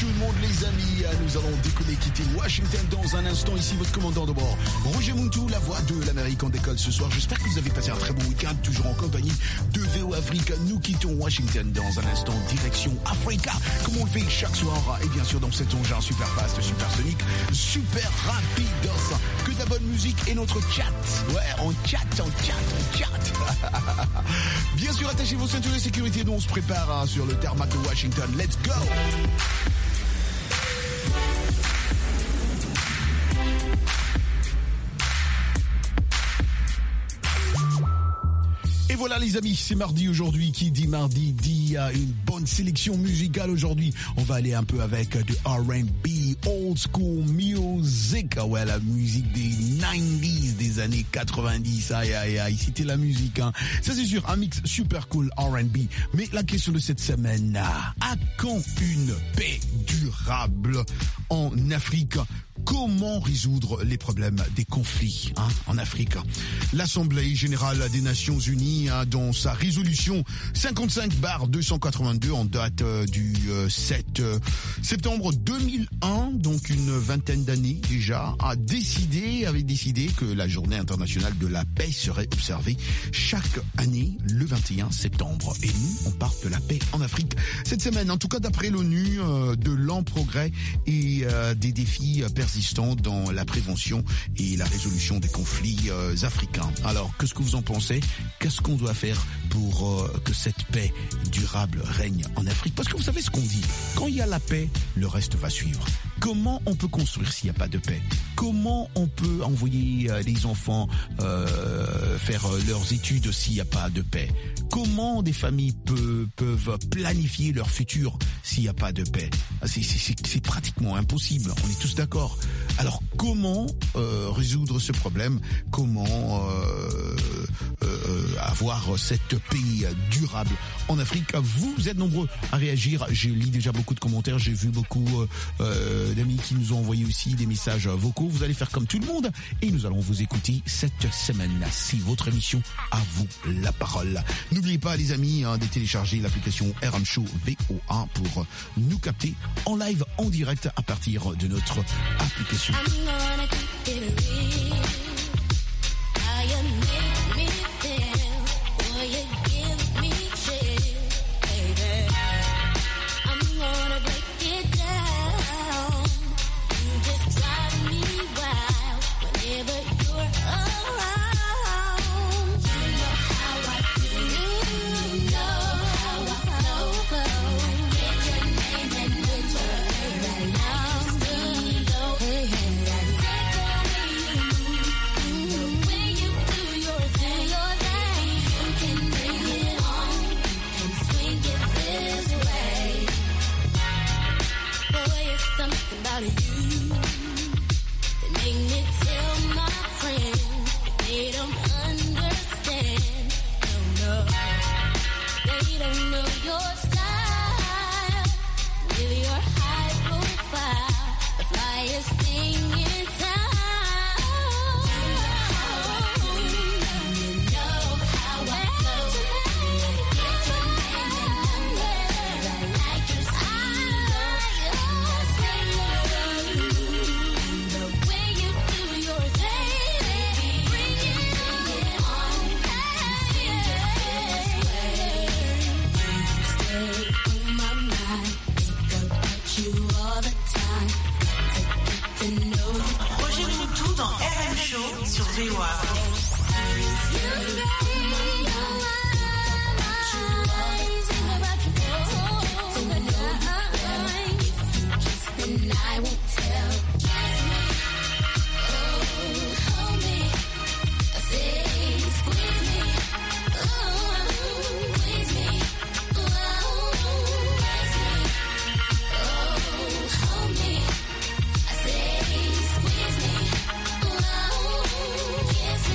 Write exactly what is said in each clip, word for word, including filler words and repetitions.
tout le monde les amis, nous allons décoller, quitter Washington dans un instant. Ici votre commandant de bord, Roger Muntou, la voix de l'Amérique en décolle ce soir. J'espère que vous avez passé un très bon week-end, toujours en compagnie de V O Afrique. Nous quittons Washington dans un instant, direction Africa, comme on le fait chaque soir. Et bien sûr dans cet engin super fast, super sonique, super rapidos. Que de la bonne musique et notre chat. Ouais, on chat, on chat, on chat. Bien sûr, attachez vos ceintures de sécurité, nous on se prépare hein, sur le tarmac de Washington. Let's go! Et voilà les amis, c'est mardi aujourd'hui. Qui dit mardi dit uh, une bonne sélection musicale aujourd'hui. On va aller un peu avec du R and B, old school music. Ouais, la musique des quatre-vingt-dix, des années quatre-vingt-dix. Aïe aïe aïe, c'était la musique. Hein. Ça c'est sûr, un mix super cool R and B. Mais la question de cette semaine, à quand une paix durable en Afrique? Comment résoudre les problèmes des conflits hein, en Afrique? L'Assemblée générale des Nations Unies, hein, dans sa résolution cinquante-cinq barre deux cent quatre-vingt-deux en date euh, du euh, sept septembre deux mille un, donc une vingtaine d'années déjà, a décidé, avait décidé que la journée internationale de la paix serait observée chaque année le vingt et un septembre. Et nous, on parle de la paix en Afrique cette semaine. En tout cas, d'après l'ONU, euh, de lents progrès et euh, des défis euh, persistants dans la prévention et la résolution des conflits euh, africains. Alors, qu'est-ce que vous en pensez? Qu'est-ce qu'on doit faire pour euh, que cette paix durable règne en Afrique? Parce que vous savez ce qu'on dit, quand il y a la paix, le reste va suivre. Comment on peut construire s'il n'y a pas de paix? Comment on peut envoyer euh, les enfants euh, faire euh, leurs études s'il n'y a pas de paix? Comment des familles peut, peuvent planifier leur futur s'il n'y a pas de paix? C'est, c'est, c'est pratiquement impossible, on est tous d'accord. Alors comment euh, résoudre ce problème? Comment euh, euh, avoir cette paix durable en Afrique? Vous êtes nombreux à réagir. J'ai lu déjà beaucoup de commentaires, j'ai vu beaucoup euh, d'amis qui nous ont envoyé aussi des messages vocaux. Vous allez faire comme tout le monde et nous allons vous écouter cette semaine. C'est votre émission, à vous la parole. N'oubliez pas les amis hein, de télécharger l'application R M Show V O A pour nous capter en live, en direct à partir de notre application. Yes.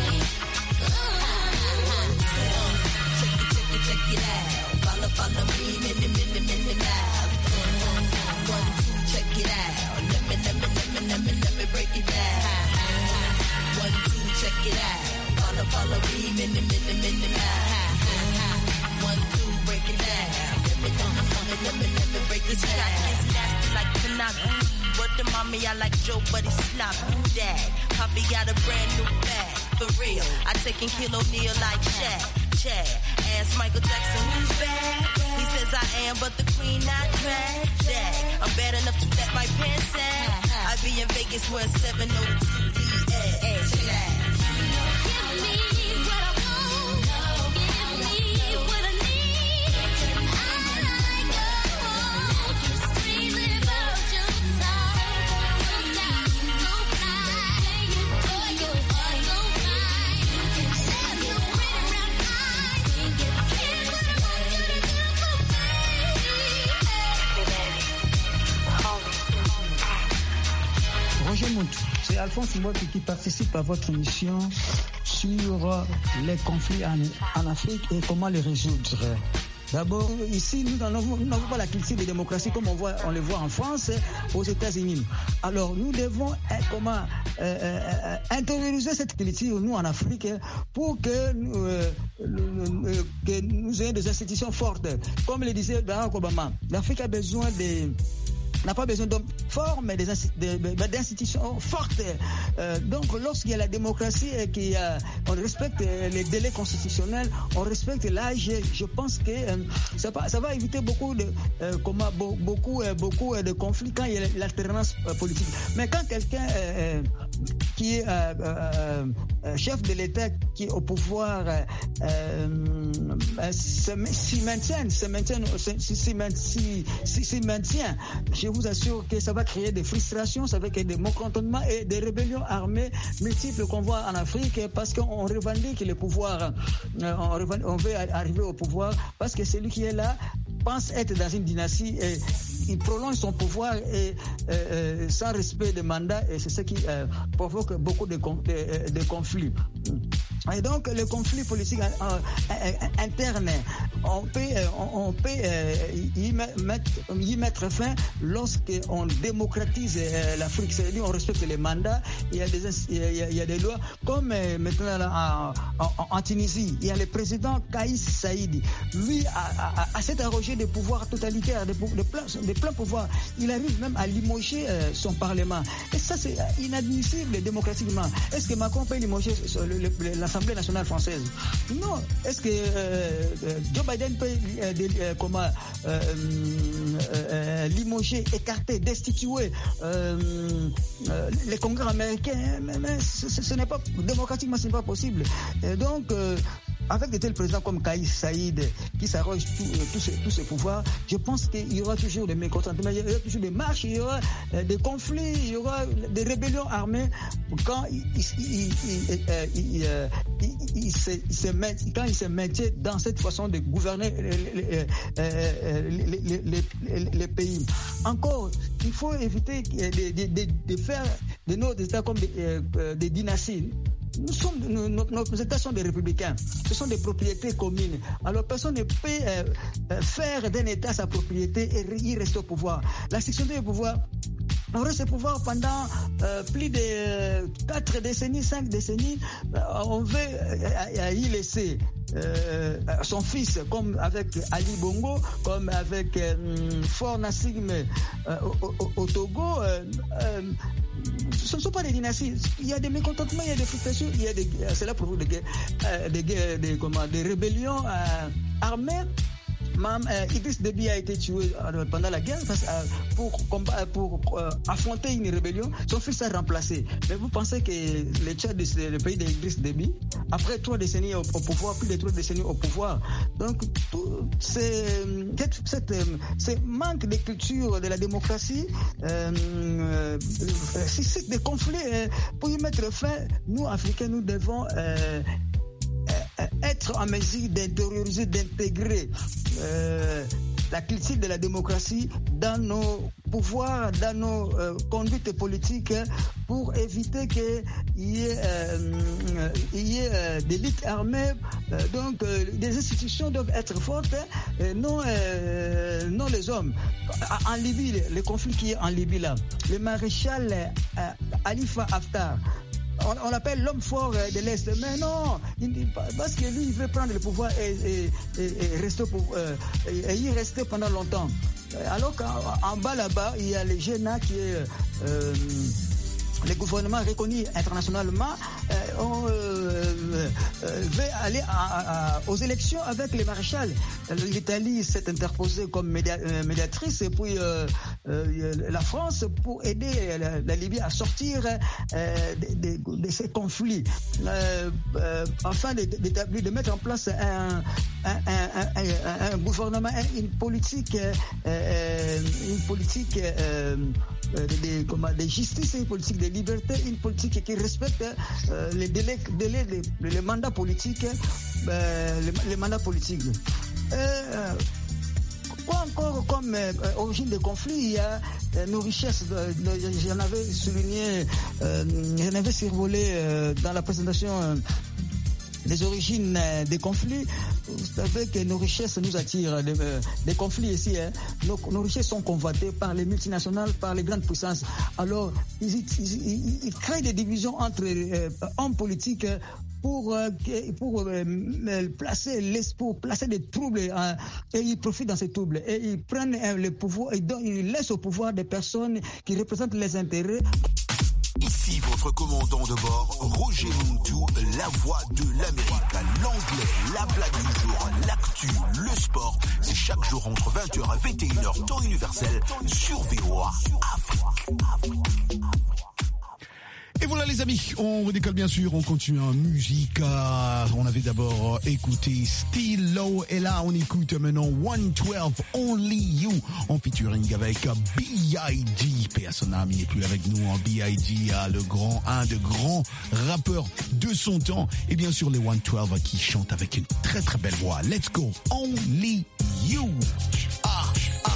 me, I like Joe, but he's sloppy. Dad, Poppy got a brand new bag, for real. I take and kill O'Neal like Chad, Chad. Ask Michael Jackson, who's bad? He says I am, but the queen not bad. Dad, I'm bad enough to let my pants sag. I be in Vegas where seven oh two P S. Give me what I want, give me what I need. I like a street liberation song. So fly, boy, you are so fly. I love your pretty brown eyes. Here's what I want you to do for me. Roger Montou, c'est Alphonse Mbote qui participe à votre émission sur les conflits en, en Afrique et comment les résoudre. D'abord, ici, nous n'avons pas la culture de démocratie comme on, voit, on le voit en France, aux États-Unis. Alors, nous devons comment, euh, euh, intérioriser cette culture, nous, en Afrique, pour que, euh, euh, que nous ayons des institutions fortes. Comme le disait Barack Obama, l'Afrique a besoin de... n'a pas besoin d'hommes forts, mais d'institutions fortes. Euh, donc, lorsqu'il y a la démocratie et qu'on respecte les délais constitutionnels, on respecte l'âge, je pense que euh, ça, va, ça va éviter beaucoup de, euh, comment, beaucoup, euh, beaucoup de conflits quand il y a l'alternance euh, politique. Mais quand quelqu'un euh, qui est euh, euh, chef de l'État, qui est au pouvoir, euh, euh, s'y maintient, s'y maintient, s'y maintient, je vous assure que ça va créer des frustrations, ça va créer des mécontentements et des rébellions armées multiples qu'on voit en Afrique parce qu'on revendique le pouvoir, on veut arriver au pouvoir parce que celui qui est là pense être dans une dynastie et il prolonge son pouvoir et euh, sans respect des mandats et c'est ce qui euh, provoque beaucoup de, de, de conflits. Et donc le conflit politique euh, euh, interne, on peut, euh, on peut euh, y, mettre, y mettre fin lorsqu'on démocratise euh, l'Afrique, c'est-à-dire on respecte les mandats, il y a des, il y a, il y a des lois, comme euh, maintenant là, en, en, en Tunisie, il y a le président Kais Saïd, lui a, a, a s'est arrogé des pouvoirs totalitaires, des, des, pleins, des pleins pouvoirs, il arrive même à limoger euh, son parlement, et ça c'est inadmissible démocratiquement. Est-ce que Macron peut limoger le, le, l'Assemblée nationale française? Non. Est-ce que euh, Joe Biden peut euh, euh, comment, euh, euh, limoger, écarter, destituer euh, euh, les congrès américains? Mais, mais ce, ce n'est pas démocratiquement, ce n'est pas possible. Et donc euh, avec de tels présidents comme Kais Saïd qui s'arrogent tous tout ces, tout ces pouvoirs, je pense qu'il y aura toujours des mécontentements, il y aura toujours des marches, il y aura euh, des conflits, il y aura des rébellions armées quand il, il, il, il, euh, il, euh, il, il, se, il se met, quand il se mettait dans cette façon de gouverner les, les, euh, les, les, les, les, les pays. Encore, il faut éviter de, de, de, de faire de nos États comme des, euh, des dynasties. Nous sommes, nos, nos États sont des républicains, ce sont des propriétés communes. Alors personne ne peut euh, faire d'un État sa propriété et y rester au pouvoir. La section du pouvoir, on reste au pouvoir pendant euh, plus de quatre euh, décennies, cinq décennies. Euh, on veut euh, y laisser euh, son fils, comme avec Ali Bongo, comme avec euh, Faure Gnassingbé euh, au, au, au Togo. Euh, euh, ce ne sont pas des dynasties. Il y a des mécontentements, il y a des frustrations, il y a des, c'est là pour des guerres, euh, des, guerres, des, comment, des rébellions euh, armées. Mam, euh, Idriss Déby a été tué euh, pendant la guerre parce, euh, pour, pour, pour euh, affronter une rébellion. Son fils a remplacé. Mais vous pensez que le Tchad, c'est le pays d'Idriss Déby, après trois décennies au, au pouvoir, plus de trois décennies au pouvoir. Donc, tout c'est, cette, cette, ce manque de culture de la démocratie, euh, euh, c'est des conflits. Euh, pour y mettre fin, nous, Africains, nous devons euh, être en mesure d'intérioriser, d'intégrer euh, la culture de la démocratie dans nos pouvoirs, dans nos euh, conduites politiques pour éviter qu'il y ait, euh, il y ait euh, des luttes armées. Euh, donc, euh, les institutions doivent être fortes, et non, euh, non les hommes. En Libye, le conflit qui est en Libye là, le maréchal euh, Khalifa Haftar, On, on l'appelle l'homme fort de l'Est, mais non, il, parce que lui, il veut prendre le pouvoir et, et, et, et, rester, pour, euh, et y rester pendant longtemps. Alors qu'en bas là-bas, il y a le G N A qui est euh, le gouvernement reconnu internationalement, euh, on euh, euh, veut aller à, à, aux élections avec les maréchals. L'Italie s'est interposée comme média, euh, médiatrice, et puis euh, euh, la France pour aider la, la Libye à sortir euh, de, de, de ces conflits, euh, euh, afin de, d'établir, de mettre en place un, un, un, un, un gouvernement, une politique, euh, une politique euh, de, de, comment, de justice, une politique de liberté, une politique qui respecte euh, les délais, délais les, les mandats politiques, euh, les, les mandats politiques. Euh, quoi encore comme euh, origine des conflits? Il y a euh, nos richesses. Euh, j'en avais souligné, euh, j'en avais survolé euh, dans la présentation. Euh, Les origines euh, des conflits. Vous savez que nos richesses nous attirent. Des, euh, des conflits ici, hein. Nos, nos richesses sont convoitées par les multinationales, par les grandes puissances. Alors, ils, ils, ils, ils créent des divisions entre euh, hommes politiques pour euh, pour euh, placer les, pour placer des troubles, euh, et ils profitent dans ces troubles et ils prennent euh, le pouvoir, et donc ils laissent au pouvoir des personnes qui représentent les intérêts. Ici votre commandant de bord, Roger Muntu, la voix de l'Amérique. L'anglais, la blague du jour, l'actu, le sport, c'est chaque jour entre vingt heures et vingt et une heures, temps universel, sur V O A Afrique. Et voilà les amis, on redécolle bien sûr, on continue en musique. Euh, on avait d'abord écouté Still Low, et là on écoute maintenant one twelve Only You en featuring avec B I G. P à son âme, il n'est plus avec nous. En B I G, le grand, un de grands rappeurs de son temps, et bien sûr les one twelve qui chantent avec une très très belle voix. Let's go, Only You. Ah, ah.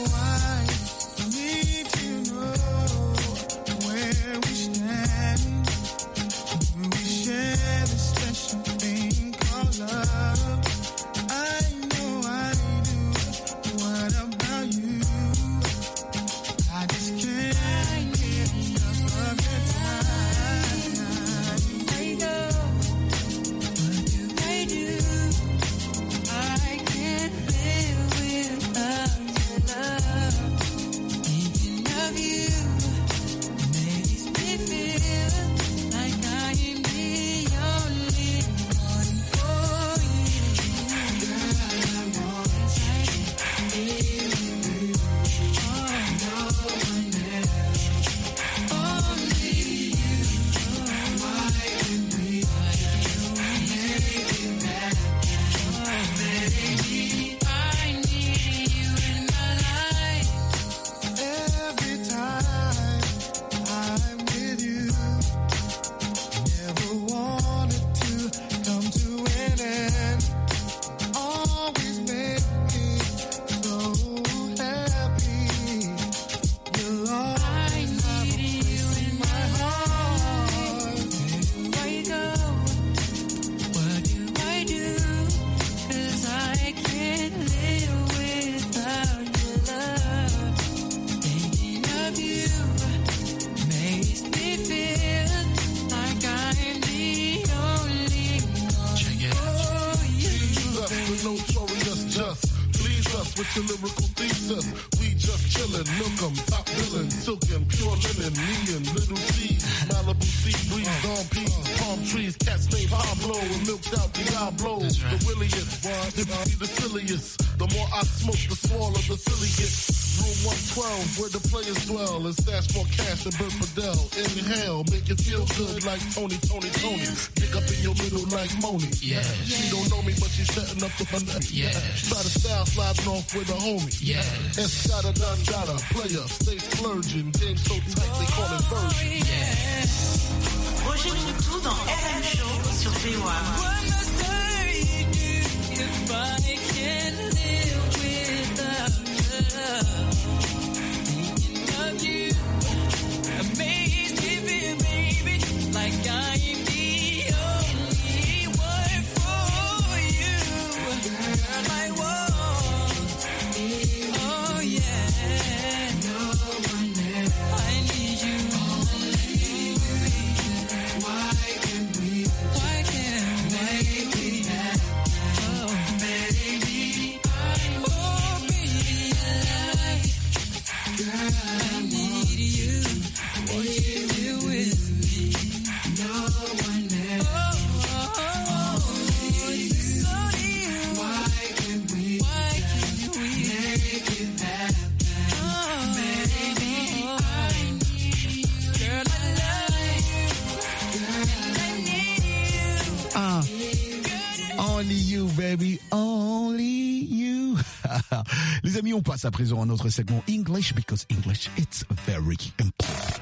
With your lyrical thesis, we just chillin', milk 'em, top billin', silkin', pure linen, me and Little C, Malibu sea breeze, dawn peas, palm trees, cats named Pablo, and milked out Diablo, the williest, if you be the silliest, the more I smoke, the smaller the silly gets. Room one twelve, where the players dwell, and stash more cash than Bert Fidel. Inhale, make you feel good like Tony, Tony, Tony. Dig up in your middle like Moni. Yeah. She don't know me, but she's setting up the fun. Yeah. Try to style sliding off with a homie. Yeah. Escada, Dandada, player, stay splurging. Game so tight, they call it version. Yeah. Roger Muntu dans R M Show sur V O A. What must I do if I can't live without your love? Thinking of you amazed me, baby, like I'm the only one for you. Girl, I want, oh yeah, no one else. I need you, only you. Why can't we, why can't we be that? Oh, baby, I, oh, baby, I need you. What you do with me, no one else. Oh, oh, oh, oh, it's only you. Why can't we, Why can't we make it happen? Oh, baby, oh, I need you. Girl, I love you. Girl, I need you. Ah, only you, baby, only you. Les amis, on passe à présent à notre segment English, because English, it's very important.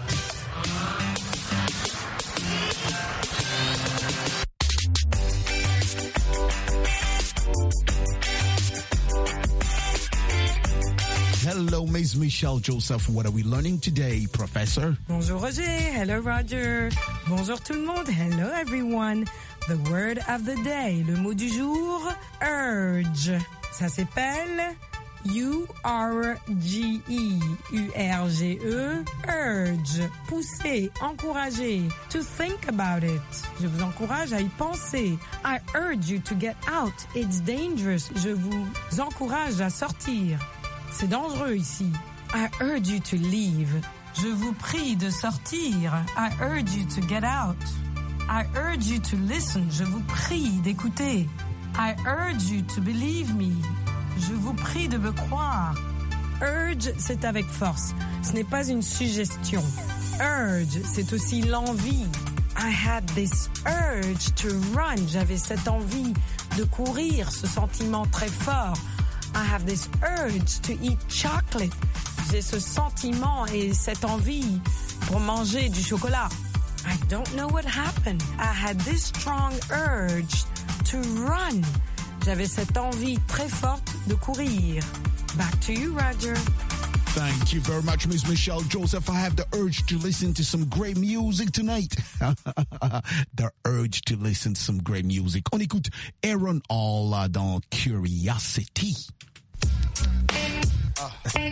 Hello, Miss Michelle Joseph. What are we learning today, Professor? Bonjour Roger. Hello Roger. Bonjour tout le monde. Hello everyone. The word of the day. Le mot du jour, urge. Ça s'appelle U R G E. U R G E. Urge. Pousser, encourager. To think about it. Je vous encourage à y penser. I urge you to get out. It's dangerous. Je vous encourage à sortir. C'est dangereux ici. I urge you to leave. Je vous prie de sortir. I urge you to get out. I urge you to listen. Je vous prie d'écouter. I urge you to believe me. Je vous prie de me croire. Urge, c'est avec force. Ce n'est pas une suggestion. Urge, c'est aussi l'envie. I had this urge to run. J'avais cette envie de courir, ce sentiment très fort. I have this urge to eat chocolate. J'ai ce sentiment et cette envie pour manger du chocolat. I don't know what happened. I had this strong urge to run. J'avais cette envie très forte de courir. Back to you, Roger. Thank you very much, Miss Michelle Joseph. I have the urge to listen to some great music tonight. The urge to listen to some great music. On écoute Aaron Hall dans Curiosity. Uh. Hey,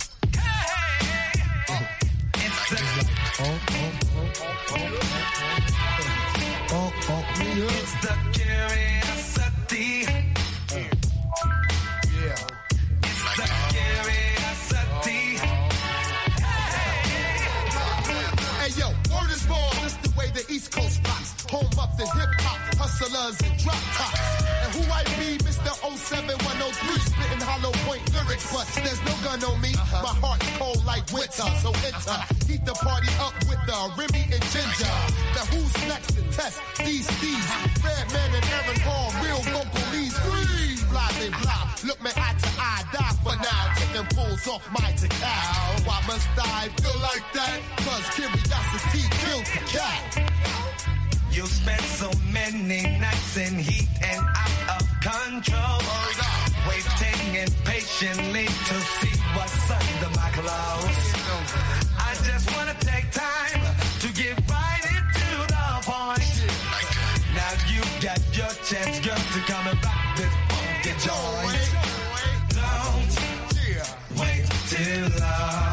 hey. Oh. It's the oh, oh, oh, oh, oh, oh, yeah. It's the curiosity. Yeah. It's the curiosity. Hey yo, word is born. This the way the East Coast rocks. Home of the hip hop hustlers and drop tops. And who I be, Mister oh seven one oh three, spitting hollow point lyrics, but there's no gun on me. Uh-huh. My heart's cold like winter, so enter. Heat the party up with the Remy and Ginger. Now who's next to test these thieves? Redman and Aaron Hall, real vocal leads. Freeze, blah, they blah. Look me eye to eye, die for now. Taking pulls off my decal. Why must I feel like that? Cause curiosity kills the cat. You spent so many nights in heat and out of control, waiting impatiently to see what's under my clothes. I just wanna take time to get right into the point. Now you got your chance, girl, to come and rock this funky joint. Don't wait too long.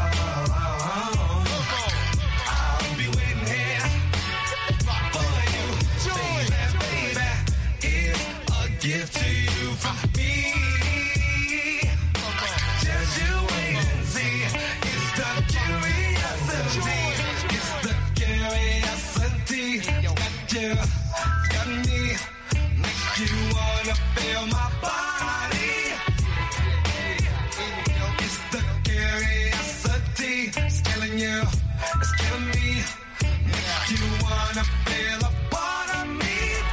Give to you from me. Just you wait and see. It's the curiosity. It's the curiosity. Got you, got me. Makes you wanna feel my body. It's the curiosity. It's killing you. It's killing me. Makes you wanna feel a part of me.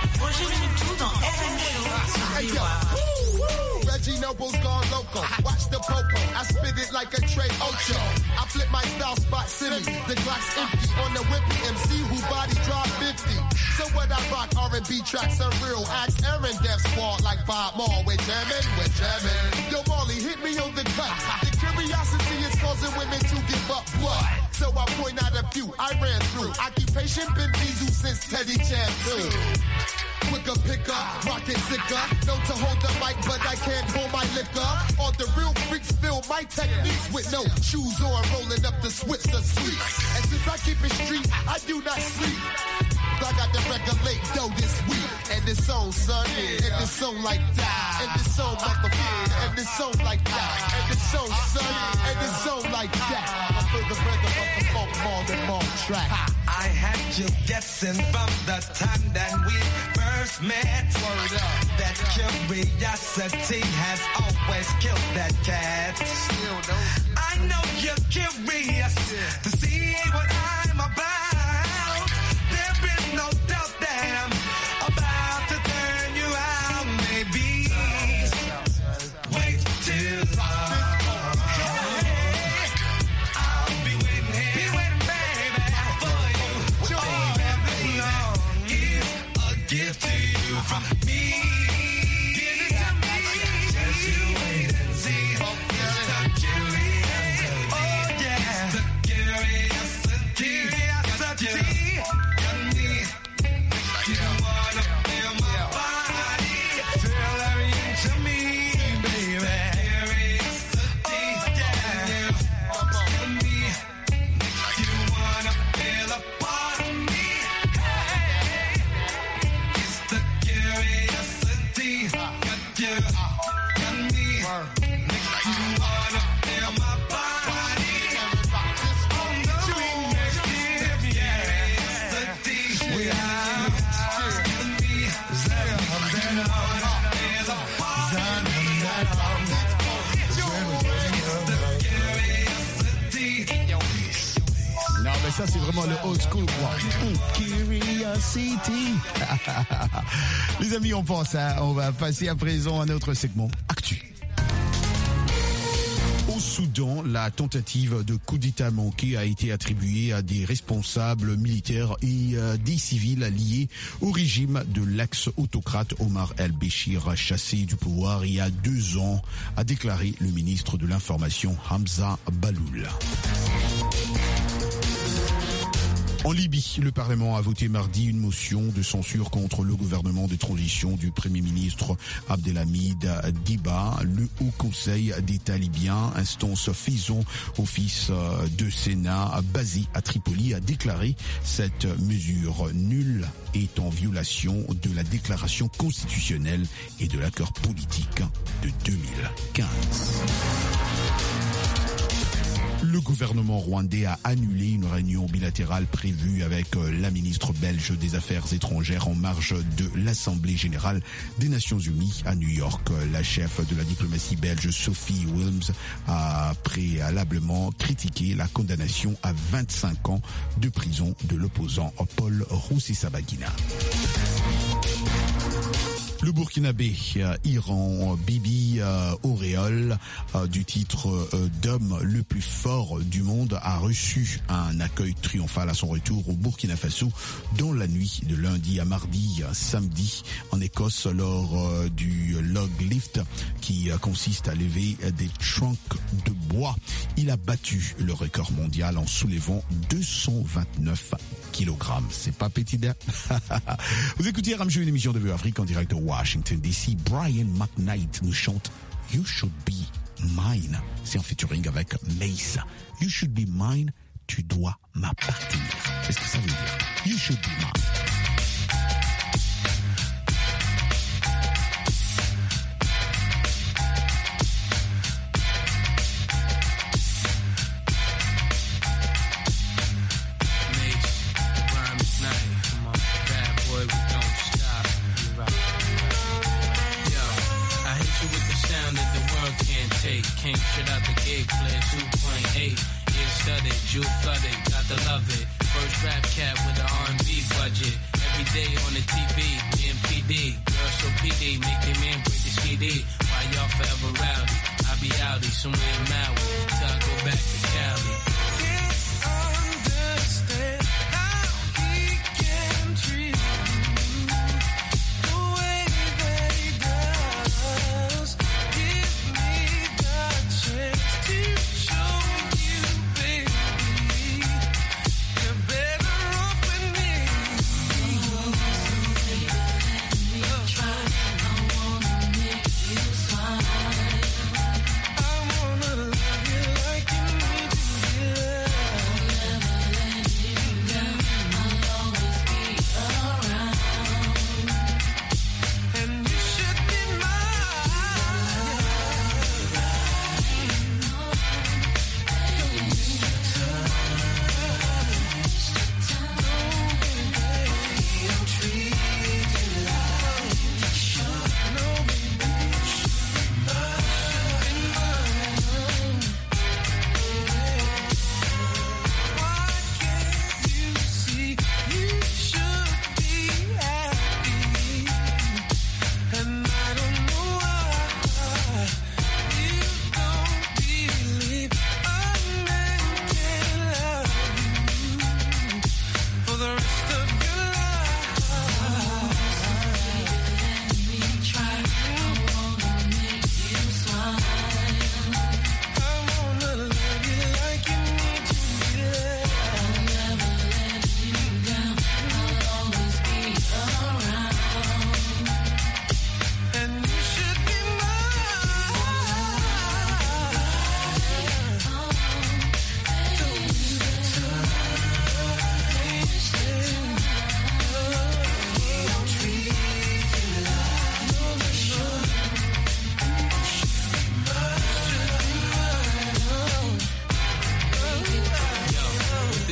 Hey, yo. Woo, woo. Reggie Noble's gone loco. Watch the popo. I spit it like a Trey Ocho. I flip my style spot silly. The Glock's empty on the whippy M C who body drop fifty. So what I rock R and B tracks are real. Axe Aaron Death Squad like Bob Maul. We're jamming, we're jamming. Yo, Marley, hit me on the cut. The curiosity is causing women to give up blood. So I point out a few I ran through. Occupation been Diesel since Teddy Champ too. Quicker picker, rocket sicker. Known to hold the mic, but I can't hold my liquor. All the real freaks feel my techniques with no shoes on, rolling up the Switzer sweets. And since I keep it street, I do not sleep. I got to regulate dough this week. And this song, son, and this song like that. And this song, motherfucker, and this song like that. And this song, son, and this song like that. with the rhythm of the folk more than more track. I had you guessing from the time that we first met. Word up. That curiosity has always killed that cat. Still don't. I know you're curious to see what I'm about. There is no doubt that I'm about to turn you out. Maybe wait till long. I'll be waiting here, be waiting, baby, for you. Baby, long is a gift to you from me. Give it to me. Just you wait and see. Ça, c'est vraiment le old school. Curiosity. Les amis, on pense, hein, on va passer à présent à notre segment Actu. Au Soudan, la tentative de coup d'État manqué a été attribuée à des responsables militaires et euh, des civils liés au régime de l'ex-autocrate Omar el-Béchir, chassé du pouvoir il y a deux ans, a déclaré le ministre de l'Information Hamza Baloul. En Libye, le Parlement a voté mardi une motion de censure contre le gouvernement de transition du Premier ministre Abdelhamid Diba. Le Haut Conseil d'État libyen, instance faisant office de Sénat basé à Tripoli, a déclaré cette mesure nulle et en violation de la déclaration constitutionnelle et de l'accord politique de deux mille quinze. Le gouvernement rwandais a annulé une réunion bilatérale prévue avec la ministre belge des Affaires étrangères en marge de l'Assemblée générale des Nations unies à New York. La chef de la diplomatie belge, Sophie Wilms, a préalablement critiqué la condamnation à vingt-cinq ans de prison de l'opposant Paul Rusesabagina. Le Burkinabé euh, Iran Bibi euh, Auréole euh, du titre euh, d'homme le plus fort du monde a reçu un accueil triomphal à son retour au Burkina Faso dans la nuit de lundi à mardi, euh, samedi en Écosse lors euh, du log lift qui euh, consiste à lever euh, des trunks de bois. Il a battu le record mondial en soulevant deux cent vingt-neuf kilogrammes. C'est pas petit d'air. Vous écoutez Ramjou, une émission de Vue Afrique en direct de Washington D C. Brian McKnight nous chante You Should Be Mine. C'est en featuring avec Mace. You should be mine, tu dois m'appartenir. Qu'est-ce que ça veut dire? You should be mine. Can't shut out the gate, play two point eight. Ear studded, jewel flooded, got to love it. First rap cat with the R and B budget. Every day on the T V, me and P D. Girl so P D, make the man break the C D. Why y'all forever rowdy? I be outie, somewhere in Maui, till I go back to Cali. Can't understand how he can treat you the way that he does. Give me the chance to show you, baby, you're better off with me. Try, I wanna make you smile. I wanna love you like you need to.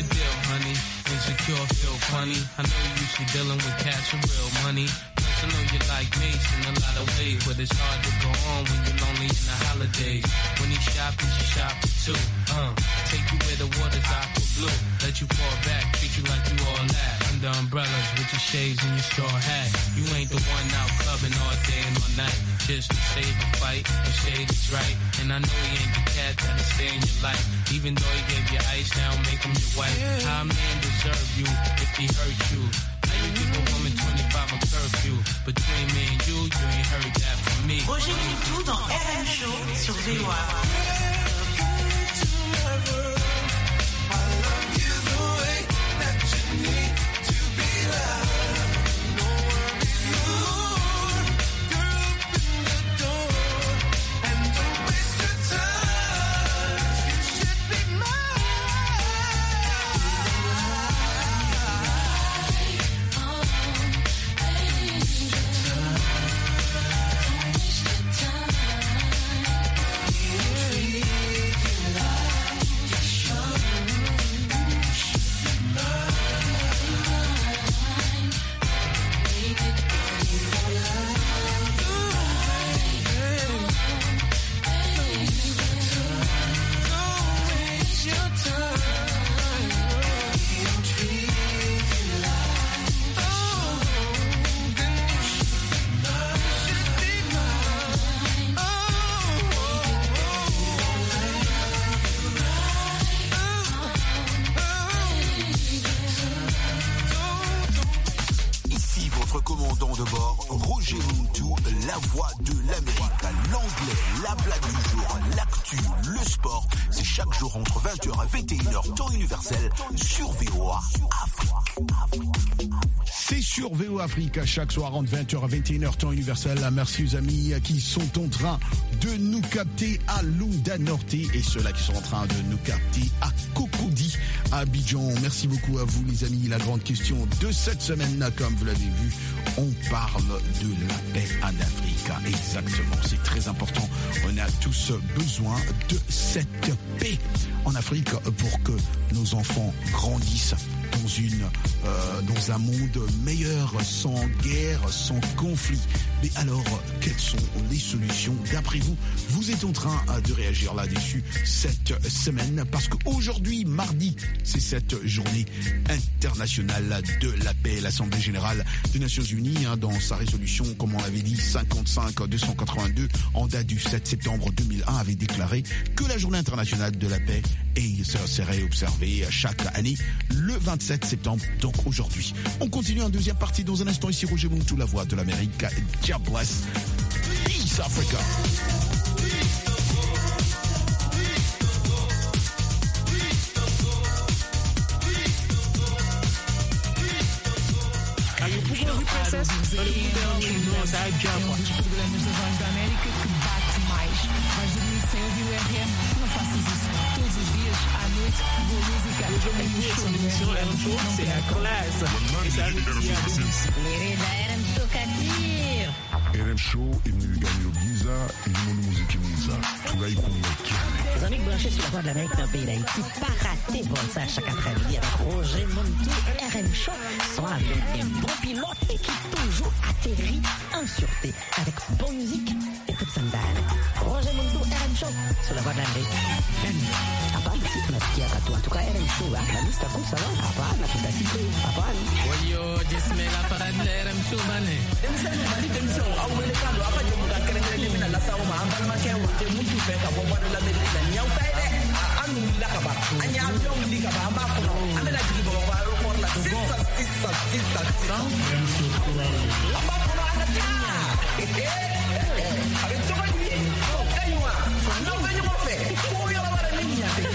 the deal, honey? Insecure, feel funny. I know you usually dealing with cash and real money. Plus, I know you like Mace in a lot of ways, but it's hard to go on when you're lonely in the holidays. When he shopping, she shopping too. Uh, take you where the water's aqua blue. Let you fall back, treat you like you all that. Under umbrellas with your shades and your straw hat. You ain't the one out clubbing all day and all night. Just to save a fight, the shade is right. And I know he ain't the cat that'll stay in your life. Even though he gave you ice, now make him your wife. How a man deserve you if he hurt you? How you give a woman twenty-five a curfew? Between me and you, you ain't heard that from me. Roger Moutou dans R M Show sur V O A. commandant de bord, Roger Moutou, la voix de l'Amérique, l'anglais, la blague du jour, l'actu, le sport. C'est chaque jour entre vingt heures et vingt et une heures, temps universel, sur V O A Afrique. C'est sur V O A Afrique, chaque soir entre vingt heures et vingt et une heures, temps universel. Merci aux amis qui sont en train de nous capter à Lunda Norte et ceux-là qui sont en train de nous capter à Cocody, à Abidjan. Merci beaucoup à vous les amis. La grande question de cette semaine, comme vous l'avez vu, on parle de la paix en Afrique. Exactement, c'est très important. On a tous besoin de cette paix en Afrique pour que nos enfants grandissent dans une euh, dans un monde meilleur, sans guerre, sans conflit. Mais alors, quelles sont les solutions d'après vous? Vous êtes en train de réagir là-dessus cette semaine parce qu'aujourd'hui, mardi, c'est cette journée internationale de la paix. L'Assemblée générale des Nations Unies, hein, dans sa résolution, comme on l'avait dit, cinquante-cinq deux cent quatre-vingt-deux, en date du sept septembre deux mille un, avait déclaré que la journée internationale de la paix et ça serait observée chaque année le vingt-sept septembre, donc aujourd'hui. On continue en deuxième partie dans un instant. Ici Roger Moutou, la voix de l'Amérique. God bless. Peace Africa. Aí o pouco do processo, olha o poder não sai de água. Um dos problemas da Voz da América que bate mais. Vais dormir sem ouvir o R M, não faças isso. Todos os dias, à noite, boa música. Hoje eu me show, l'émission R M Show, c'est la classe. Et ça nous dit à tous. Les R M Show Katir. R M Show imilingani Giza ilimoni muziki mwiza tunaikunga kiane. Les amis branchés sur la voix de l'Amérique dans le pays d'Haïti, pas rater bon ça chaque après-midi avec Roger Moutou R M Show, sont avec un bon pilote et qui toujours atterrit en sûreté avec bonne musique et toute sandale. Roger Moutou R M Show sur la voix de l'Amérique. Hapana, si tunasikia katu. En tout cas R M Show, la lista comme ça, hapana, tutasikia, hapana. Wayo, jisme la parade de R M Show bane. Demsani bali demso au wele kando apa je muka kerengere mina la sawo ma ambal ma kewo je mutu fe ka bo wala me la nyaw tay de anu la ka ba anya avion li ka ba amba ko anda la jigi bo ba ro ko la sisa sisa sisa amba ko anda tinya avec to ba ni ko kaywa no ba ni mo fe ko yo la ba ni nya te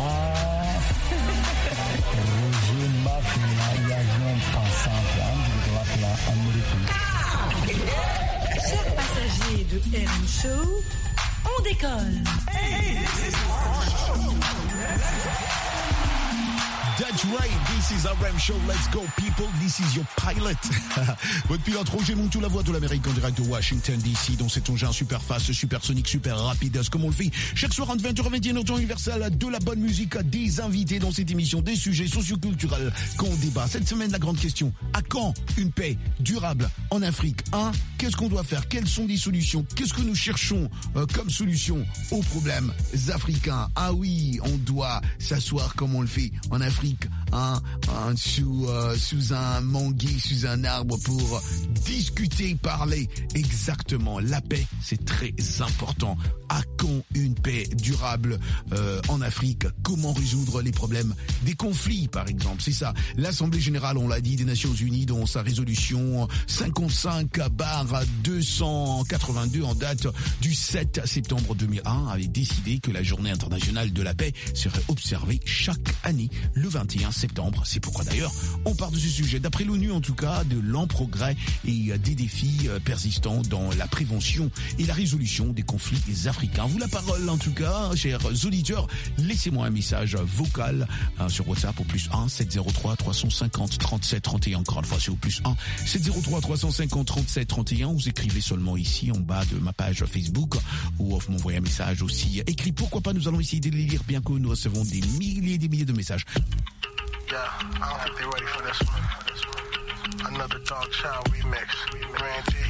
Roger Mafia, l'avion pensant de la Amérique. Chers passagers de R M Show, on décolle. That's right, this is R M Show, let's go people, this is your pilot. Votre pilote Roger Montou, la voix de l'Amérique en direct de Washington D C, dans cet engin super fast, supersonique, super rapide, comme on le fait chaque soir entre vingt heures et vingt et une heures, temps universel, de la bonne musique, des invités dans cette émission, des sujets socioculturels qu'on débat. Cette semaine, la grande question, à quand une paix durable en Afrique, hein? Qu'est-ce qu'on doit faire? Quelles sont les solutions? Qu'est-ce que nous cherchons euh, comme solution aux problèmes africains? Ah oui, on doit s'asseoir comme on le fait en Afrique, hein, hein, sous, euh, sous un manguier, sous un arbre pour discuter, parler. Exactement, la paix, c'est très important. À quand une paix durable euh, en Afrique? Comment résoudre les problèmes des conflits, par exemple? C'est ça. L'Assemblée générale, on l'a dit, des Nations Unies, dans sa résolution cinquante-cinq barre deux cent quatre-vingt-deux en date du sept septembre deux mille un, avait décidé que la journée internationale de la paix serait observée chaque année le vingt et un septembre. C'est pourquoi d'ailleurs on parle de ce sujet. D'après l'ONU en tout cas, de lents progrès et des défis persistants dans la prévention et la résolution des conflits africains. Vous la parole en tout cas, chers auditeurs, laissez-moi un message vocal hein, sur WhatsApp au plus un sept zéro trois trois cent cinquante trente-sept trente et un. Encore une fois, c'est au plus un sept zéro trois trois cent cinquante trente-sept trente et un. Vous écrivez seulement ici en bas de ma page Facebook ou vous m'envoyez un message aussi écrit. Pourquoi pas, nous allons essayer de les lire bien que nous recevons des milliers et des milliers de messages. Yeah, I don't think they're ready for this one. Another Dog Child remix. Randy,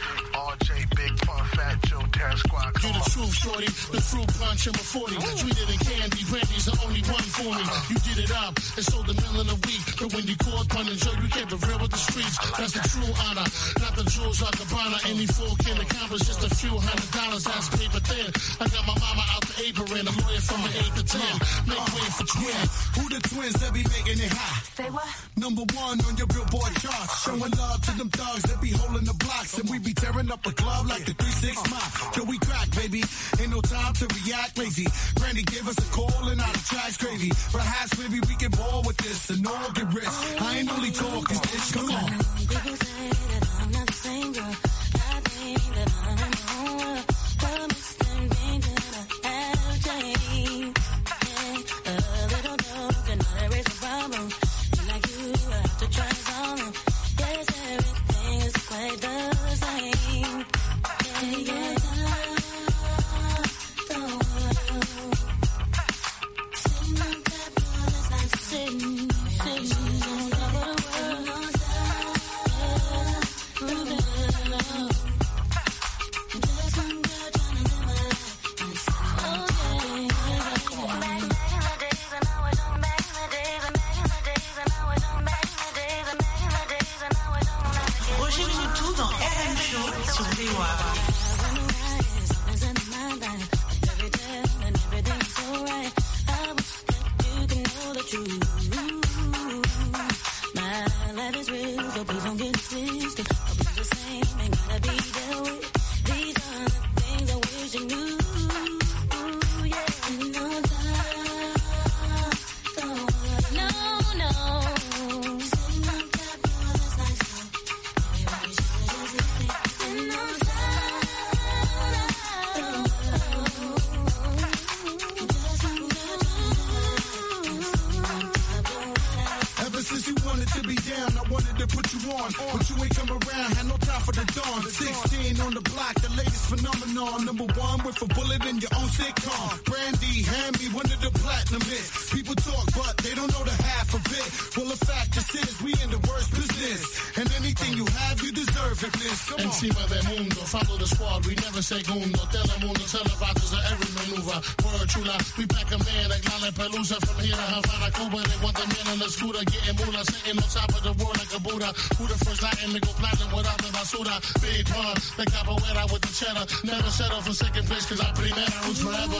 R J, Big Pun, Fat Joe, Terror Squad. You the truth, shorty. The fruit punch, I'm a forty. Sweeter than candy. Brandy's the only one for me. You did it up and sold a million a week. But when you caught pun and show, you kept it real with the streets. That's the true honor. Not the jewels like Gabbana. Any fool can accomplish just a few hundred dollars. That's paper thin. I got my mama out the apron. A lawyer from the eight to ten. Make way for twins. Who the twins that be making it hot? Say what? Number one on your Billboard charts. Showing love to them thugs that be holding the blocks. And we be tearing up a club like the three six Mafia. Yo, we crack, baby. Ain't no time to react lazy. Brandy gave us a call and out of trash gravy. Perhaps maybe we can ball with this and all get rich. I ain't only talking this. Come on. People say that I'm not the same girl. I think that I'm the one. Promise them things that I have changed. Yeah, a little dog and not erase the problem. Like you, I have to try something. Yes, everything is quite the same. Yeah, yeah. Sitting on that boy, like sitting, sitting on top of the world. Just one girl trying to live my life. Oh, yeah. Back in the days, and now I don't. Back in the days, and back in the days, and now I don't. Back in the days, and back in the days, and now I don't. Roger Montou dans R M Show sur V O A. My life is real, so please don't get it twisted. I'll be the same, ain't gotta be dealt with. These are the things I wish I knew. Yeah, no time, no, no. Sitting on top of this nice stuff. Everybody should just listen. Sitting on top, just one girl Ever since you wanted to be down, I wanted to put you on. But you ain't come around, had no time for the dawn. sixteen on the block, the latest phenomenon. Number one with a bullet in your own sitcom. Brandy, hand me one of the platinum hits. People talk, but they don't know the half of it. Well, the fact just is, we in the worst business. And anything you have, you deserve it, miss. Come on. Encima del mundo, follow the squad, we never segundo. Telemundo, televisors of every maneuver. Word chula, we pack a man like Lale Pelusa. From here to Havana, Cuba, they want the man on the scooter. Getting moolah, sitting on top of the world like a Buddha. Who the first Latin to go platinum without the basura? Big pun, the capoeira with the cheddar. Never settle for second place, cause I primera roots forever.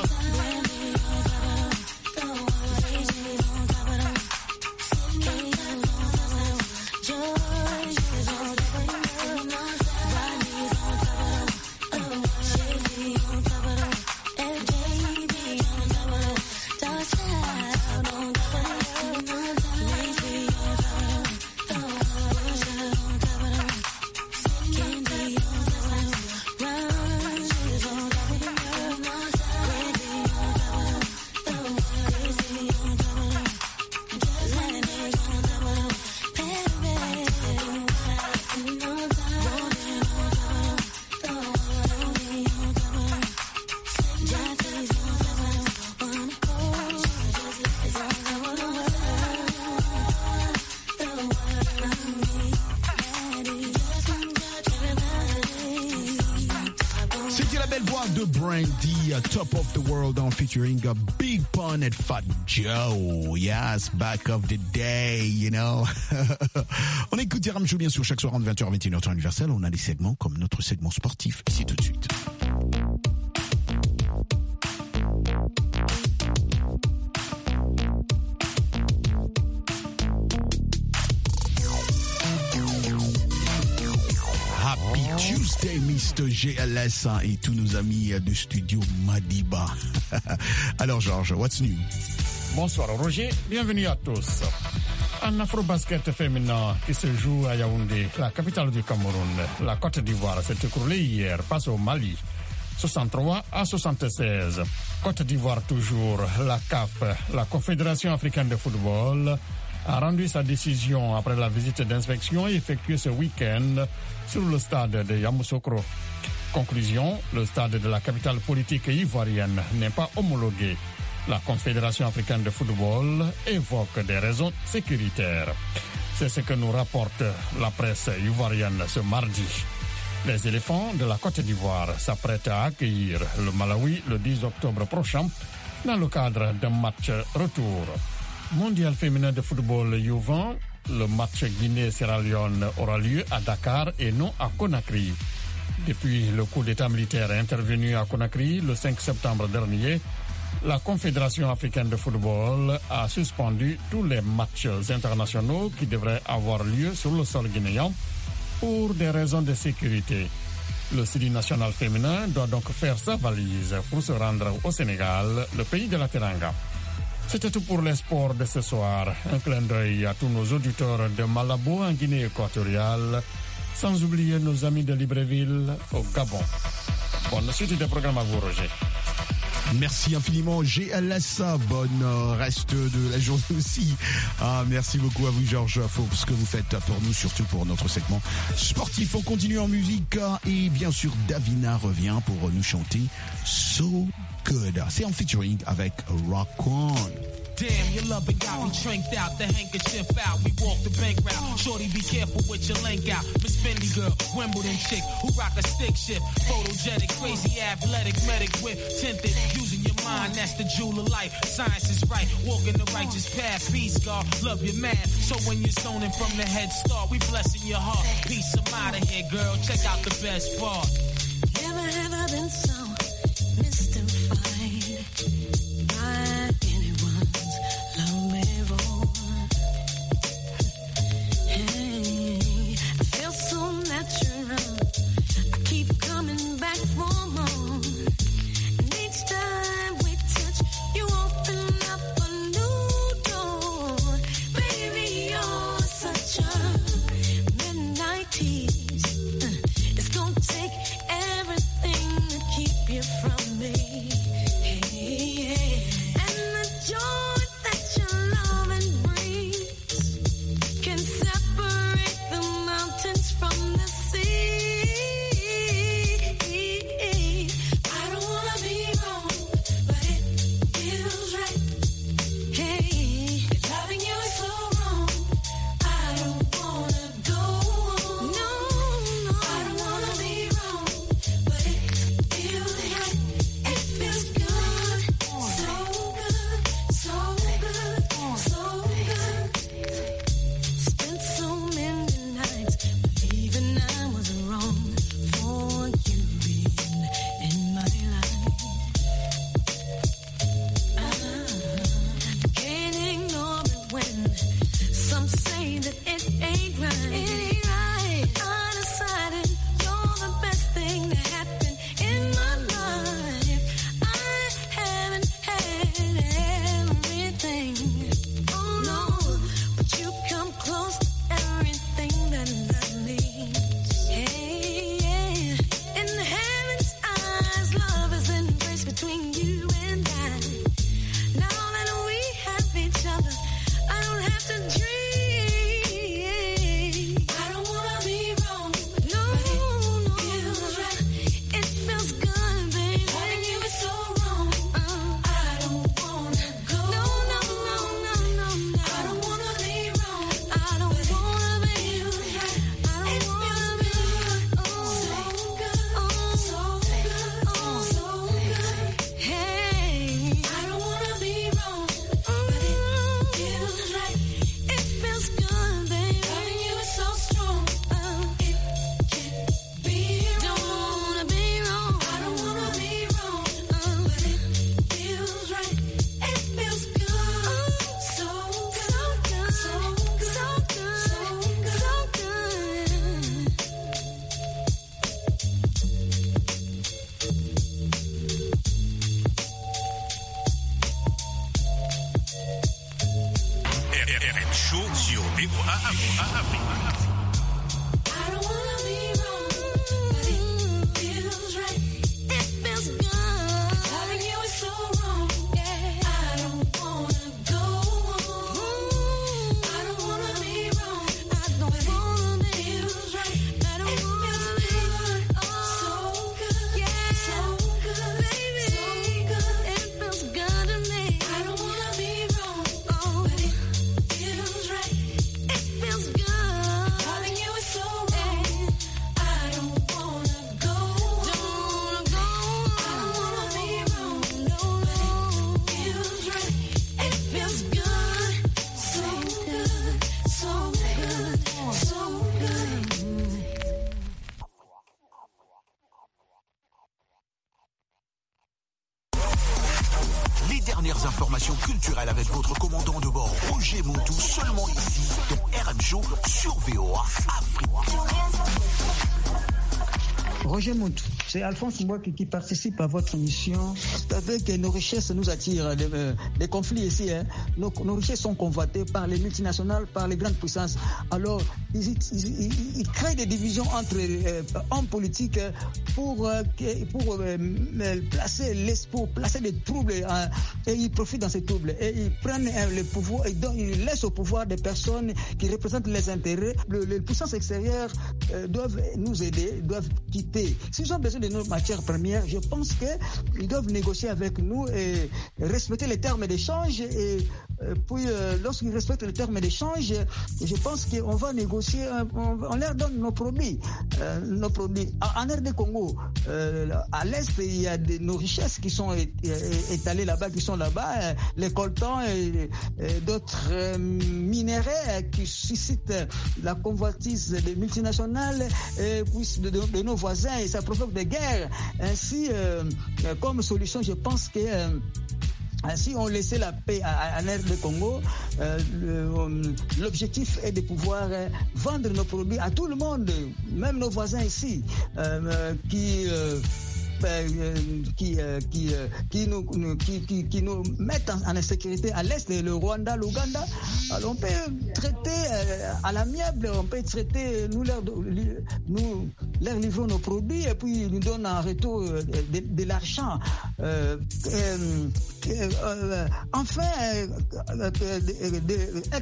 voix de Brandy, uh, Top of the World, en featuring uh, Big Pun and Fat Joe. Yes, back of the day, you know. On écoute Ramchou bien sûr chaque soir entre vingt heures et vingt et une heures temps universel. On a des segments comme notre segment sportif ici tout de suite. Happy Tuesday, mister G L S et tous nos amis du studio Madiba. Alors Georges, what's new? Bonsoir Roger, bienvenue à tous. Un afro-basket féminin qui se joue à Yaoundé, la capitale du Cameroun. La Côte d'Ivoire s'est écroulée hier face au Mali, soixante-trois à soixante-seize. Côte d'Ivoire toujours, la C A F, la Confédération africaine de football, a rendu sa décision après la visite d'inspection effectuée ce week-end sur le stade de Yamoussoukro. Conclusion, le stade de la capitale politique ivoirienne n'est pas homologué. La Confédération africaine de football évoque des raisons sécuritaires. C'est ce que nous rapporte la presse ivoirienne ce mardi. Les éléphants de la Côte d'Ivoire s'apprêtent à accueillir le Malawi le dix octobre prochain dans le cadre d'un match retour. Mondial féminin de football U vingt, le match Guinée-Sierra Leone aura lieu à Dakar et non à Conakry. Depuis le coup d'État militaire intervenu à Conakry le cinq septembre dernier, la Confédération africaine de football a suspendu tous les matchs internationaux qui devraient avoir lieu sur le sol guinéen pour des raisons de sécurité. Le Sidi national féminin doit donc faire sa valise pour se rendre au Sénégal, le pays de la Teranga. C'était tout pour les sports de ce soir. Un clin d'œil à tous nos auditeurs de Malabo en Guinée équatoriale, sans oublier nos amis de Libreville au Gabon. Bonne suite des programmes à vous, Roger. Merci infiniment G L S, bonne euh, reste de la journée aussi. Ah, merci beaucoup à vous Georges pour ce que vous faites pour nous, surtout pour notre segment sportif. On continue en musique et bien sûr Davina revient pour nous chanter So Good. C'est en featuring avec Rock On. Damn, your loving got me tranked out, the handkerchief out. We walk the bank route. Shorty, be careful with your link out. Miss Fendi girl, Wimbledon chick who rock a stick shift. Photogenic, crazy, athletic, medic whip, tinted. Using your mind, that's the jewel of life. Science is right, walking the righteous path. Peace, God, love your man. So when you're zoning from the head start, we blessing your heart. Peace, I'm out of here, girl. Check out the best part. Never have I been so mystified by anyone's lonely voice. Hey, I feel so natural. I keep coming back for more. And each time we touch, you open up a new door. Baby, you're such a midnight tease. It's gonna take everything to keep you from me. Hey, yeah. And the joy that your loving brings can separate the mountains from the sea. I don't wanna be wrong, but it feels right. Hey, loving you is so wrong. I don't wanna go on. No, no, I don't wanna be wrong, but it feels right. It feels good, so good, so good, so good. Spent so many nights believing I was wrong for you being in my life. I can't ignore it when some say that it ain't right. It ain't right. I decided you're the best thing to happen in my life. I haven't had everything, oh no, but you come close to everything that I need. Hey, yeah. In the heaven's eyes, love is embraced between you and I. Now that we have each other, I don't have to dream. I don't wanna be wrong, no, no, feels right. It utulivu Afrika. I don't wanna be wrong, but it feels right. It feels good. Loving you is so wrong. Yeah. I don't wanna go on. I don't wanna be wrong. I don't wanna be feels right. I don't it wanna be good. Oh, so good. Yeah. So good, baby. So good. It feels good to me. I don't wanna be wrong. Oh, but it feels right. It feels good. Loving you is so wrong. I don't wanna go. Don't wanna go. I don't wanna be wrong. No, no. But it feels right. It feels good. So good. So good. So good. Les dernières informations culturelles avec votre commandant de bord Roger Montou, seulement ici dans R M Show sur V O A Afrique. Roger Montou, c'est Alphonse Mboua qui, qui participe à votre mission. Avec nos richesses nous attirent, les, euh, les conflits ici. Hein. Nos, nos richesses sont convoitées par les multinationales, par les grandes puissances. Alors, ils, ils, ils, ils créent des divisions entre euh, hommes politiques pour, euh, pour, euh, placer les, pour placer des troubles euh, et ils profitent dans ces troubles. Et ils prennent euh, le pouvoir, et donc, ils laissent au pouvoir des personnes qui représentent les intérêts. Le, les puissances extérieures euh, doivent nous aider, doivent quitter. S'ils ont besoin de nos matières premières, je pense qu'ils doivent négocier avec nous et respecter les termes d'échange. Et puis, euh, lorsqu'ils respectent les termes d'échange, je pense qu'on va négocier, on, on leur donne nos produits. Euh, nos produits. En, en R D Congo, euh, à l'Est, il y a de, nos richesses qui sont étalées là-bas, qui sont là-bas, euh, les coltans et, et d'autres euh, minéraux qui suscitent la convoitise des multinationales et puis de, de, de nos voisins. Et ça provoque des guerres. Ainsi, euh, comme solution, je pense que euh, si on laissait la paix à, à l'R D Congo, euh, le, l'objectif est de pouvoir euh, vendre nos produits à tout le monde, même nos voisins ici, euh, qui euh, Qui, qui, qui, nous, qui, qui, qui nous mettent en, en insécurité à l'Est, le Rwanda, l'Ouganda. Alors on peut traiter à l'amiable, on peut traiter, nous leur, nous leur livrons nos produits et puis ils nous donnent en retour de, de l'argent. Euh, euh, euh, enfin, euh, de, de,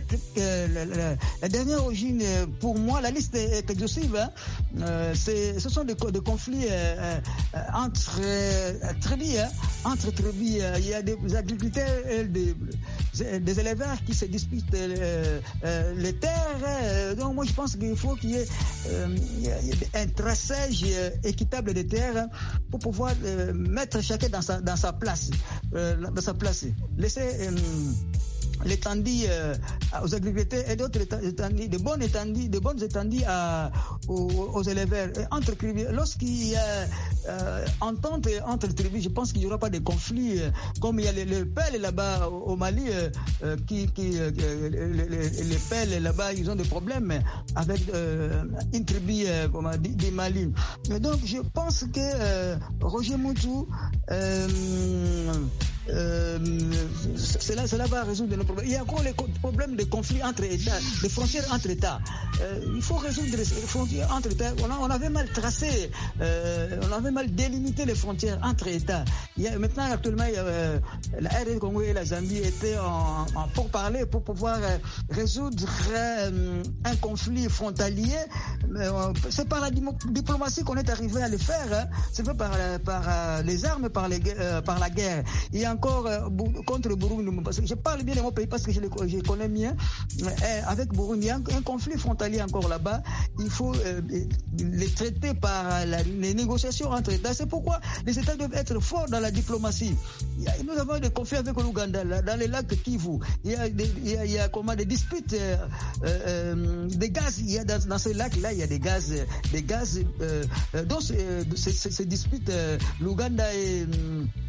de, la dernière origine, pour moi, la liste est exhaustive. Hein. Euh, c'est, ce sont des, des conflits euh, entre Entre tribus, hein, entre tribus, il y a des agriculteurs et des, des éleveurs qui se disputent euh, euh, les terres. Donc moi je pense qu'il faut qu'il y ait euh, un traçage équitable des terres pour pouvoir euh, mettre chacun dans sa, dans sa place, euh, dans sa place. Laisser euh, l'étendue euh, aux agriculteurs et d'autres étendues, de bonnes étendues, de bonnes étendues à, aux, aux éleveurs. Et entre tribus, lorsqu'il y a euh, entente entre tribus, je pense qu'il n'y aura pas de conflit. Euh, comme il y a les, les pelles là-bas au, au Mali, euh, qui, qui euh, les, les, les pelles là-bas, ils ont des problèmes avec euh, une tribu euh, du Mali. Mais donc je pense que euh, Roger Montou, euh, euh, cela, cela va résoudre nos problèmes. Il y a encore les problèmes de conflits entre États, de frontières entre États. Euh, il faut résoudre les frontières entre États. On, a, on avait mal tracé, euh, on avait mal délimité les frontières entre États. Il y a, maintenant, actuellement, il y a, euh, la R D Congo et la Zambie étaient en, en pourparlers pour pouvoir euh, résoudre euh, un conflit frontalier. Euh, c'est par la diplomatie qu'on est arrivé à le faire. Hein. C'est pas par, par euh, les armes, par, les, euh, par la guerre. Il y a encore euh, contre Burundi. Parce que je parle bien de mon pays parce que je le je connais bien. Euh, avec Burundi, il y a un, un conflit frontalier encore là-bas. Il faut euh, les traiter par la, les négociations entre États. C'est pourquoi les États doivent être forts dans la diplomatie. Il y a, nous avons des conflits avec l'Ouganda, dans les lacs Kivu. Il y a, des, il y a, il y a comment, des disputes, euh, euh, des gaz. Il y a dans, dans ces lacs-là, il y a des gaz, des gaz. Euh, donc, ces, ces, ces disputes, euh, l'Ouganda et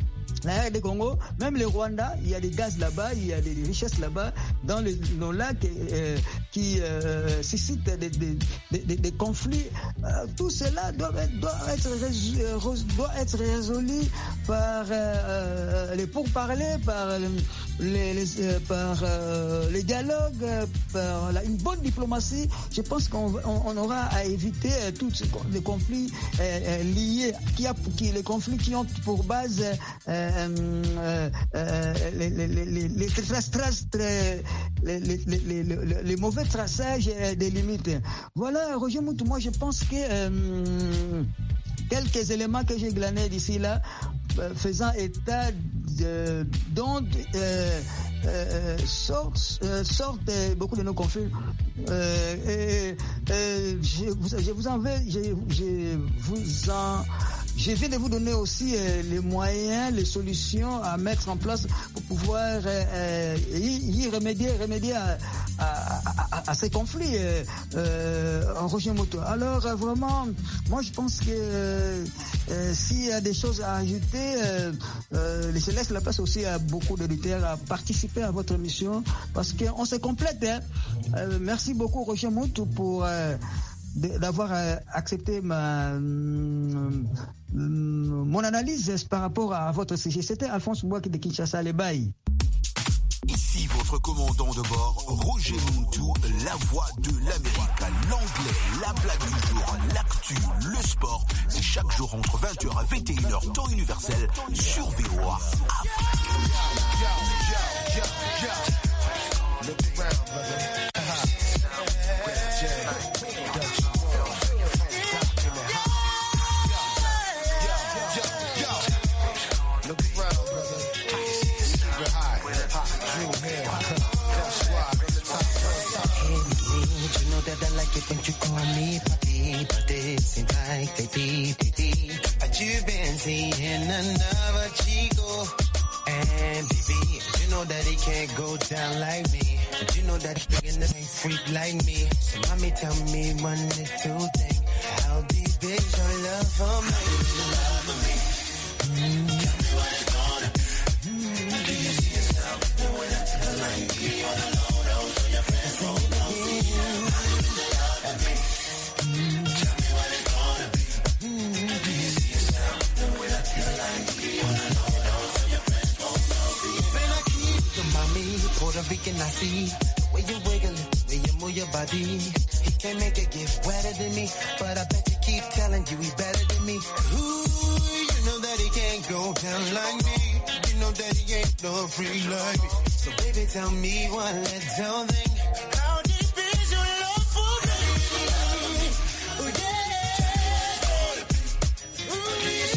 la R D Congo, même le Rwanda, il y a des gaz là-bas, il y a des richesses là-bas, dans les, nos lacs euh, qui euh, suscitent des, des, des, des conflits. Euh, tout cela doit, doit, être, résolu, doit être résolu par euh, les pourparlers, par les, les, euh, par euh, les dialogues, par la, une bonne diplomatie. Je pense qu'on on, on aura à éviter euh, tous les conflits euh, liés, qui a, qui, les conflits qui ont pour base euh, euh, euh, les, les, les, les, les, traces, traces, les, les, les, les, les, les mauvais traçages des limites. Voilà, Roger Moutou, moi je pense que euh, quelques éléments que j'ai glanés d'ici là, euh, faisant état de, dont euh, euh, sortent, euh, sortent euh, beaucoup de nos conflits. Euh, et, euh, je, vous, je vous en vais, je, je vous en Je viens de vous donner aussi euh, les moyens, les solutions à mettre en place pour pouvoir euh, y, y remédier, remédier à, à, à, à ces conflits euh, euh, en Roger Moto. Alors euh, vraiment, moi je pense que euh, euh, s'il y a des choses à ajouter, euh, euh, je laisse la place aussi à beaucoup d'auditeurs à participer à votre mission parce qu'on se complète. Hein. Euh, merci beaucoup Roger Moto pour euh, d'avoir accepté ma, mon analyse par rapport à votre sujet. C'était Alphonse Mbouaki de Kinshasa, les bails. Ici votre commandant de bord, Roger Moutou, la voix de l'Amérique, l'anglais, la blague du jour, l'actu, le sport. C'est chaque jour entre vingt heures et vingt et une heures, temps universel, sur V O A When you call me papi, but it seems like they deep, they deep. But you've been seeing another chico. And baby, you know that he can't go down like me. But you know that he ain't a freak like me. So mommy, tell me one little thing. How deep is your love for me? Love for me. Mm. Tell me what it's gonna be. Mm. Do you see yourself doing it like me on the low down so your friends won't know? Puerto Rican, I see the way you wiggle it, the way you move your body. He can't make it get wetter than me, but I bet you keep telling you he better than me. Ooh, you know that he can't go down like me. You know that he ain't no free like me. So baby, tell me one little thing. How deep is your love for me? Ooh, yeah. Ooh, yeah.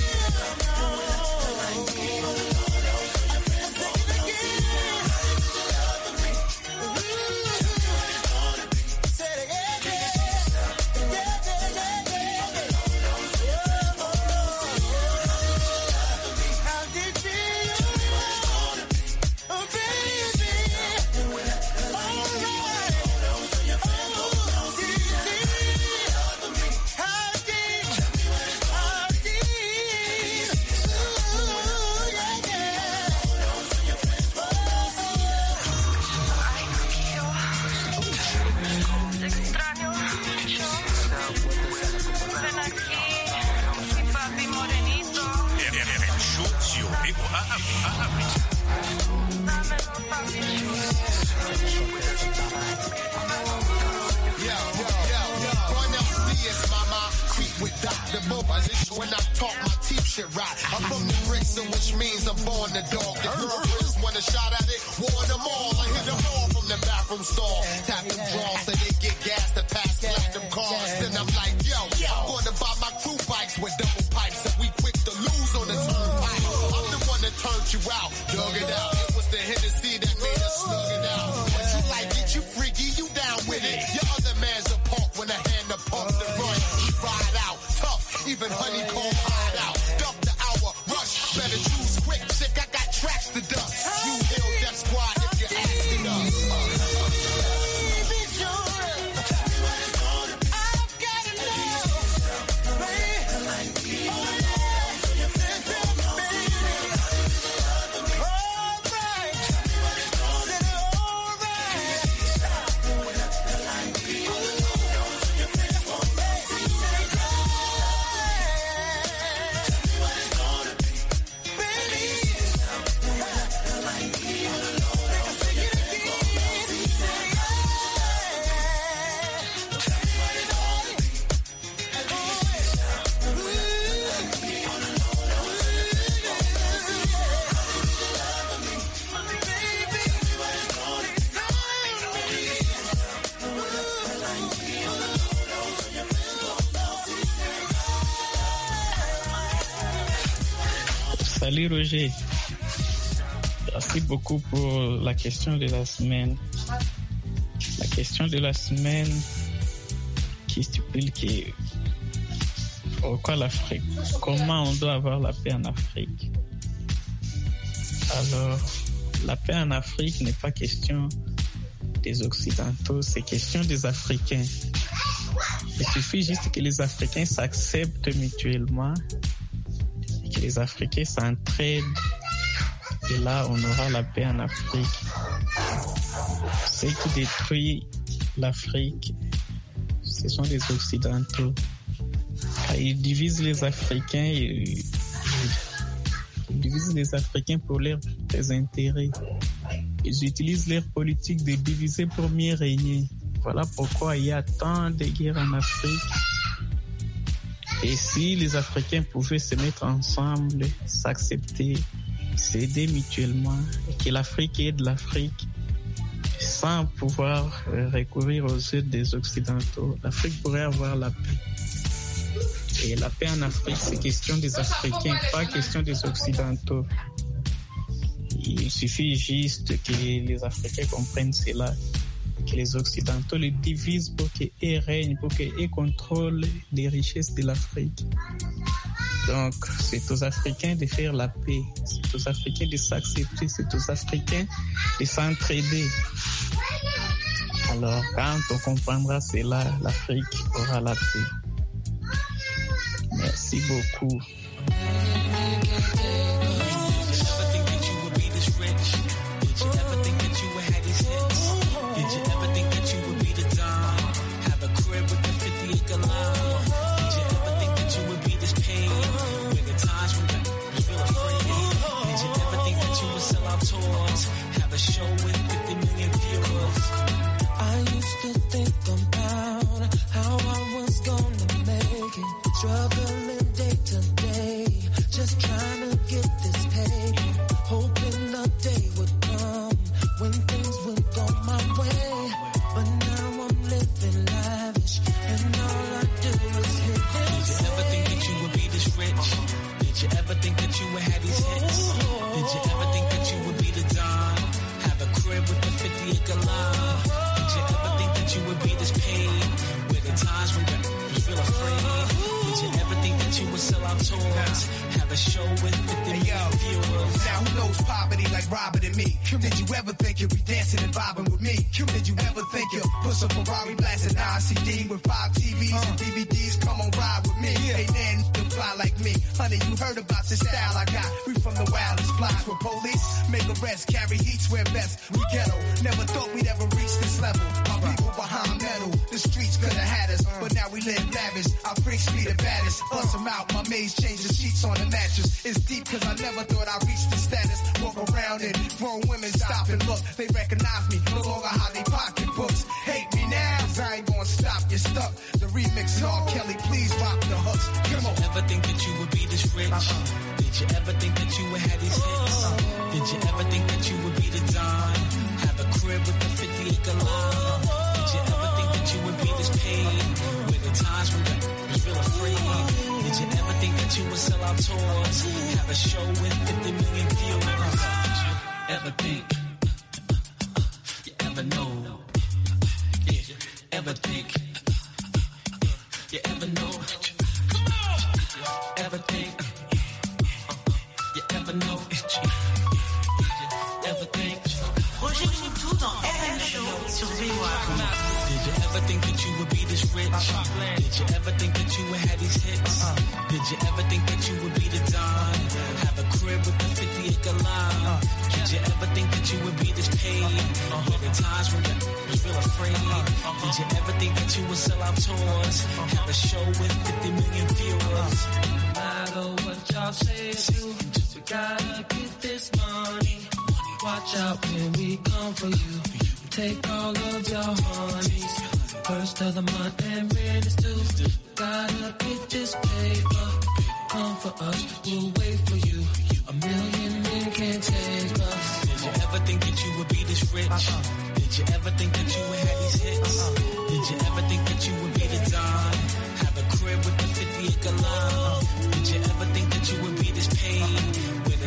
When I talk, my teeth shit right. I'm from the bricks, which means I'm born the dog. The girls want a shot at it, warn them all. I hit them all from the bathroom stall. Tap them draws so they get gas to pass, slap them cars. Then I'm like, yo, I'm gonna buy my crew bikes with double pipes, and we quick to lose on the turnpike. I'm the one that turned you out, dug it out. It was the Hennessy that made us slug it out. But you like it, you freaky, you down with it. Your other man's a punk when I hand the pump the run. He ride out tough, even honeycomb hide out. Dump the hour, rush, better choose quick. Chick, I got tracks to dust. You hill death squad if you're asking us. Salut Roger. Merci beaucoup pour la question de la semaine. La question de la semaine qui stipule que pourquoi l'Afrique? Comment on doit avoir la paix en Afrique? Alors, la paix en Afrique n'est pas question des Occidentaux, c'est question des Africains. Il suffit juste que les Africains s'acceptent mutuellement, et que les Africains s'entraident, et là on aura la paix en Afrique. Ce qui détruit l'Afrique, ce sont les Occidentaux. Ils divisent les Africains, ils, ils divisent les Africains pour leurs intérêts. Ils utilisent leur politique de diviser pour mieux régner. Voilà pourquoi il y a tant de guerres en Afrique. Et si les Africains pouvaient se mettre ensemble, s'accepter, s'aider mutuellement, et que l'Afrique aide l'Afrique, sans pouvoir recourir aux aides des Occidentaux, l'Afrique pourrait avoir la paix. Et la paix en Afrique, c'est question des Africains, pas question des Occidentaux. Il suffit juste que les Africains comprennent cela, que les Occidentaux les divisent pour qu'ils règnent, pour qu'ils contrôlent les richesses de l'Afrique. Donc, c'est aux Africains de faire la paix, c'est aux Africains de s'accepter, c'est aux Africains de s'entraider. Alors, quand on comprendra cela, l'Afrique aura la paix. Merci beaucoup. Struggling day to day, just trying to get this paid. Hoping a day would come when things would go my way. But now I'm living lavish, and all I do is hit this. Did you ever think that you would be this rich? Did you ever think that you would have these hits? Did you ever think that you would be the Don? Have a crib with a fifty acre lawn? Did you ever think that you would be this paid? Where the times when you was real afraid? Did you ever think that you would sell out tours? Have a show with fifty million viewers? Now who knows poverty like Robert and me? Did you ever think you'd be dancing and vibing with me? Did you ever think you'd push a Ferrari blasting nine C D with five T Vs and D V Ds? Come on, ride with me. Hey man, you fly like me. Honey, you heard about the style I got. We from the wildest blocks with police. Make arrests, carry heat, swear best. We ghetto. Never thought we'd ever reach this level. My people behind metal. The streets could have had us, but now we live lavish. Our freaks be the baddest. Bust them out, my maids change the sheets on the mattress. It's deep cause I never thought I'd reach the status. Walk around and grown women stop and look. They recognize me, no longer how they pocketbooks. Hate me now, cause I ain't gonna stop, you're stuck. The remix is all Kelly, please rock the hooks. Come on. Did you ever think that you would be this rich? Uh-uh. Did you ever think that you would have these hits? Uh-uh. Did you ever think that you would be the Don? Have a crib with a fifty acre lawn? Did you ever think that you would be this paid? Where the times when you was real afraid? Did you ever think that you would sell out tours? Have a show with fifty million viewers? Ever think? You ever know? Yeah, ever think? You ever know? Ever think? You ever know? Ever think? Roger Moutou dans R M Show sur V O A. Did you ever think that you would be this rich? Did you ever think that you would have these hits? Did you ever think that you would be the Don? Have a crib with a fifty acre lawn? Did you ever think that you would be this paid? Where the times when you was real afraid? Did you ever think that you would sell out tours? Have a show with fifty million viewers? No matter what y'all say or do, we gotta get this money. Watch out when we come for you. Take all of your honeys. First of the month and rent is due. Gotta get this paper. Come for us, we'll wait for you. A million men can't take us. Did you ever think that you would be this rich? Uh-uh. Did you ever think that you would have these hits? Uh-uh. Did you ever think that you would be the Don? Have a crib with a fifty acre lawn? Did you ever think that you would be this paid? Where the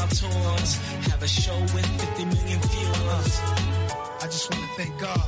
tours, have a show with fifty million viewers. I just want to thank God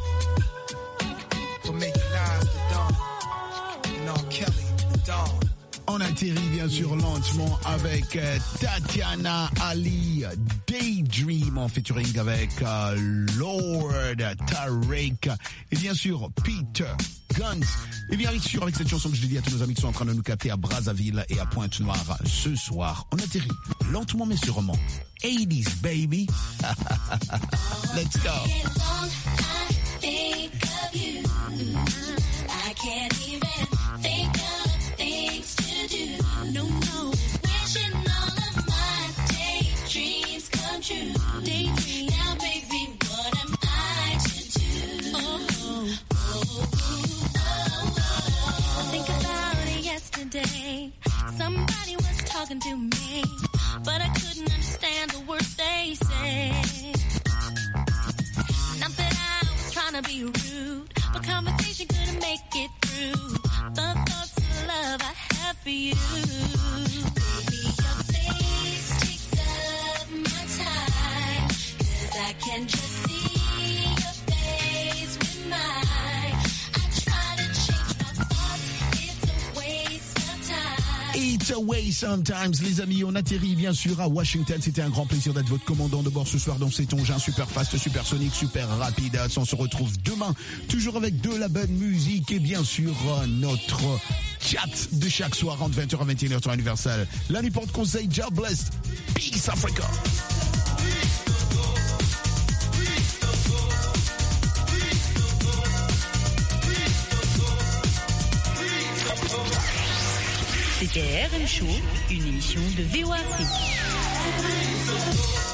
for making Nas the Don and R. Kelly the Don. On atterrit bien sûr lentement avec euh, Tatiana Ali, Daydream en featuring avec euh, Lord Tarek et bien sûr Peter Guns. Et bien sûr avec cette chanson que je dédie à tous nos amis qui sont en train de nous capter à Brazzaville et à Pointe-Noire ce soir. On atterrit lentement mais sûrement. eighties baby. Let's go. Think of you. I can't even think of things to do. No, no. Wishing all of my daydreams come true. Daydream. Now, baby, what am I to do? Oh, oh, oh, oh, oh. Think about it yesterday. Somebody was talking to me, but I couldn't understand the words they say. Not that I was trying to be rude, but conversation couldn't make it through. The thoughts of love I have for you. Baby, your face takes up my time, 'cause I can just see your face with mine. I try to change my thoughts, it's a waste of time. It's a way sometimes, les amis. On atterrit bien sûr à Washington. C'était un grand plaisir d'être votre commandant de bord ce soir dans cet engin super fast, super sonique, super rapide. On se retrouve demain, toujours avec de la bonne musique et bien sûr notre chat de chaque soir entre vingt heures à vingt et une heures temps universel. La nuit porte conseil, God bless, Peace Africa. C'était R M Show, une émission de V O Afrique.